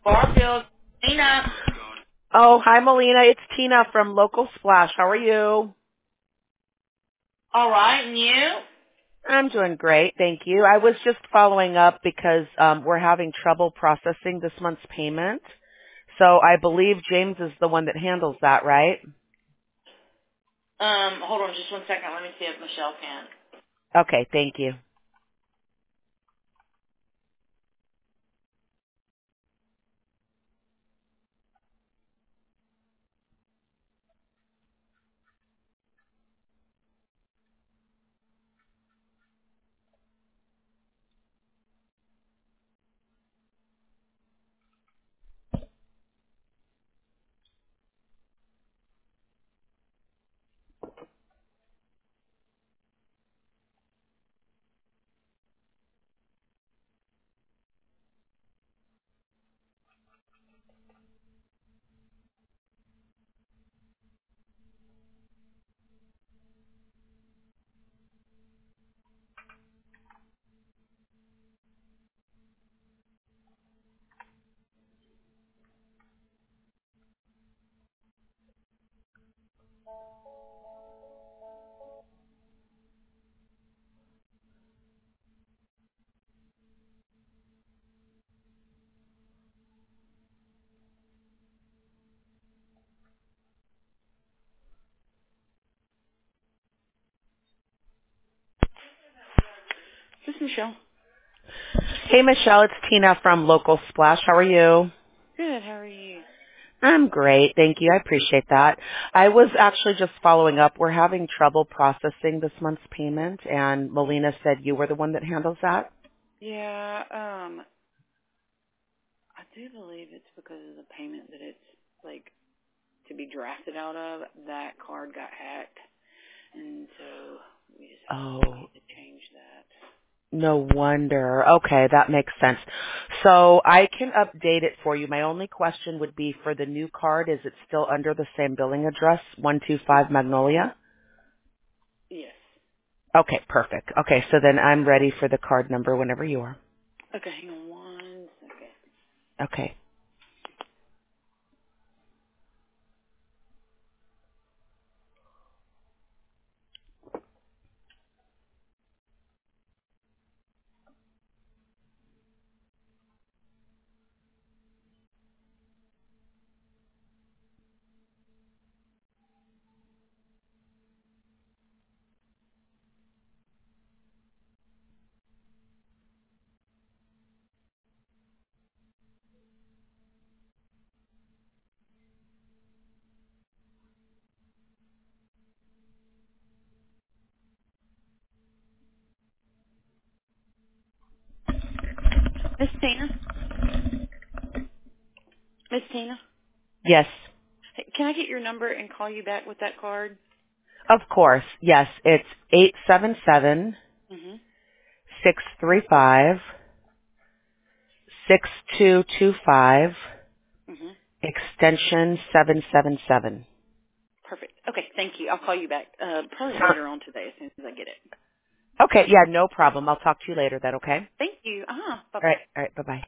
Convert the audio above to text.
Barfield. Tina. Oh, hi, Melina. It's Tina from Local Splash. How are you? All right, and you? I'm doing great, thank you. I was just following up because we're having trouble processing this month's payment. So I believe James is the one that handles that, right? Hold on just one second. Let me see if Michelle can. Okay, thank you. This is Michelle. Hey, Michelle, it's Tina from Local Splash. How are you? Good. How are you? I'm great, thank you. I appreciate that. I was actually just following up. We're having trouble processing this month's payment, and Melina said you were the one that handles that. Yeah, I do believe it's because of the payment that it's like to be drafted out of. That card got hacked, and so we decided we Oh, need to change that. no wonder. Okay, that makes sense. So I can update it for you. My only question would be for the new card, is it still under the same billing address, 125 Magnolia? Yes. Okay, perfect. Okay, so then I'm ready for the card number whenever you are. Okay, hang on one second. Okay. Miss Tina? Miss Tina? Yes, Hey, can I get your number and call you back with that card? of course. Yes, it's 877 Mhm. 635 6225 Mhm. extension 777. Perfect. Okay, thank you. I'll call you back probably later on today as soon as I get it. Okay, yeah, no problem. I'll talk to you later then, okay? Thank you. All Bye-bye. right, bye-bye.